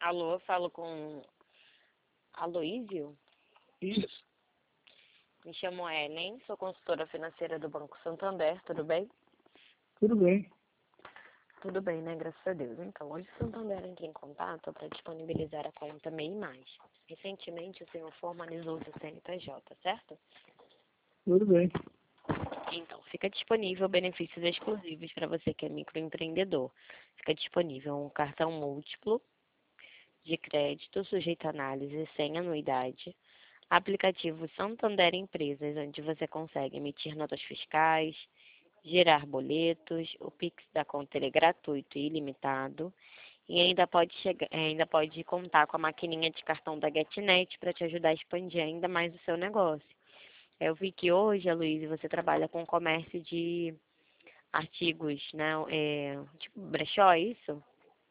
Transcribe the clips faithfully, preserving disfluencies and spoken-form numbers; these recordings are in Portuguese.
Alô, falo com Aloísio? Isso, Me chamo Ellen, sou consultora financeira do Banco Santander, tudo bem? tudo bem. Tudo bem, né? Graças a Deus. Então, hoje o Santander entra em contato para disponibilizar a conta MEI Mais. Recentemente, o senhor formalizou o seu C N P J, certo? Tudo bem. Então, fica disponível benefícios exclusivos para você que é microempreendedor. Fica disponível um cartão múltiplo de crédito sujeito a análise sem anuidade, aplicativo Santander Empresas, onde você consegue emitir notas fiscais, gerar boletos, o Pix da conta ele é gratuito e ilimitado, e ainda pode, chegar, ainda pode contar com a maquininha de cartão da GetNet para te ajudar a expandir ainda mais o seu negócio. Eu vi que hoje, Aloysio, você trabalha com comércio de artigos, né? É, tipo brechó, é isso?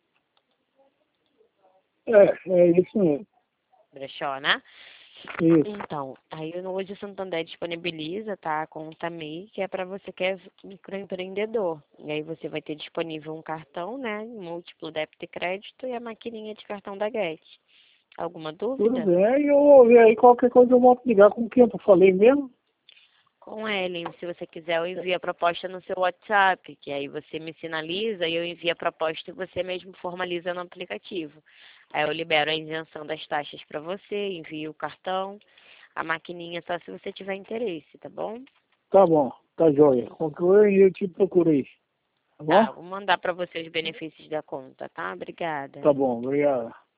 É, é isso mesmo. Brechó, né? Isso. Então, aí hoje o Santander disponibiliza, tá, a conta MEI, que é para você que é microempreendedor. E aí você vai ter disponível um cartão, né, múltiplo débito e crédito e a maquininha de cartão da Get. Alguma Tudo dúvida? bem. Eu vou ver aí qualquer coisa eu volto ligar com quem eu falei mesmo. Com Ellen, se você quiser, eu envio a proposta no seu WhatsApp, que aí você me sinaliza e eu envio a proposta e você mesmo formaliza no aplicativo. Aí eu libero a isenção das taxas para você, envio o cartão, a maquininha só se você tiver interesse, tá bom? Tá bom, tá joia. Qualquer coisa eu te procurei. Tá bom? Tá, vou mandar para você os benefícios da conta, tá? Obrigada. Tá bom, obrigado.